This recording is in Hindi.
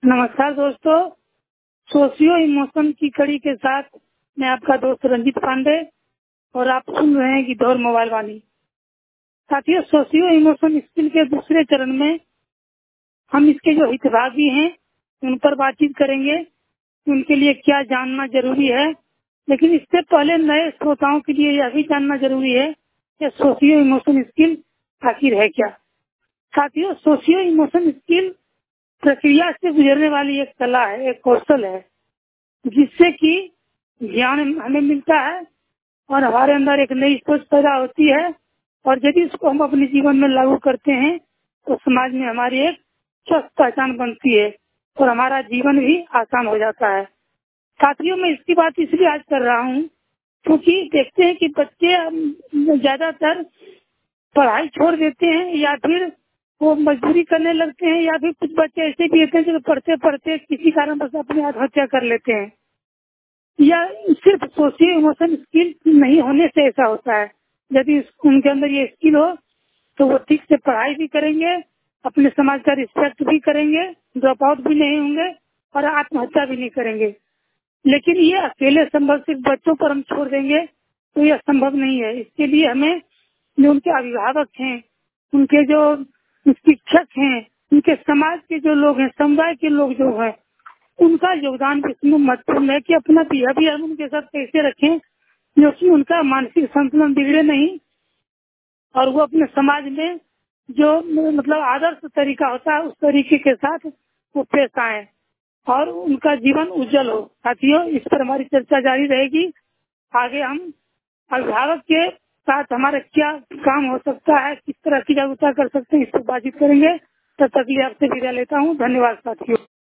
नमस्कार दोस्तों, सोशियो इमोशन की कड़ी के साथ मैं आपका दोस्त रंजीत पांडे और आप सुन रहे हैं गिद्धौर मोबाइल वाणी। साथियों, सोशियो इमोशन स्किल के दूसरे चरण में हम इसके जो हितभागी हैं उन पर बातचीत करेंगे, उनके लिए क्या जानना जरूरी है। लेकिन इससे पहले नए श्रोताओं के लिए यह भी जानना जरूरी है कि सोशियो इमोशन स्किल आखिर है क्या। साथियों, सोशियो इमोशन स्किल प्रक्रिया से गुजरने वाली एक कला है, एक कौशल है, जिससे कि ज्ञान हमें मिलता है और हमारे अंदर एक नई सोच पैदा होती है। और यदि इसको हम अपने जीवन में लागू करते हैं तो समाज में हमारी एक स्वस्थ पहचान बनती है और हमारा जीवन भी आसान हो जाता है। साथियों, मैं इसकी बात इसलिए आज कर रहा हूँ क्योंकि देखते हैं कि बच्चे ज्यादातर पढ़ाई छोड़ देते हैं या फिर वो मजदूरी करने लगते हैं, या फिर कुछ बच्चे ऐसे भी होते हैं जो पढ़ते पढ़ते किसी कारण बस अपनी आत्महत्या कर लेते हैं। या सिर्फ सोशियो इमोशन स्किल नहीं होने से ऐसा होता है। यदि उनके अंदर ये स्किल हो तो वो ठीक से पढ़ाई भी करेंगे, अपने समाज का रिस्पेक्ट भी करेंगे, ड्रॉप आउट भी नहीं होंगे और आत्महत्या भी नहीं करेंगे। लेकिन ये अकेले संभव सिर्फ बच्चों पर हम छोड़ देंगे तो यह संभव नहीं है। इसके लिए हमें जो उनके अभिभावक हैं, उनके जो शिक्षक हैं, उनके समाज के जो लोग हैं, समुदाय के लोग जो हैं, उनका योगदान भी इसमें महत्वपूर्ण है कि अपना बिहेवियर हम उनके साथ कैसे रखें जो कि उनका मानसिक संतुलन बिगड़े नहीं और वो अपने समाज में जो मतलब आदर्श तरीका होता है उस तरीके के साथ वो पेश आए और उनका जीवन उज्जवल हो। साथियों, इस पर हमारी चर्चा जारी रहेगी। आगे हम अभिभावक के साथ हमारा क्या काम हो सकता है, किस तरह की जागरूकता कर सकते हैं, इस पर बातचीत करेंगे। तब तक लिए आपसे विदा लेता हूँ। धन्यवाद साथियों।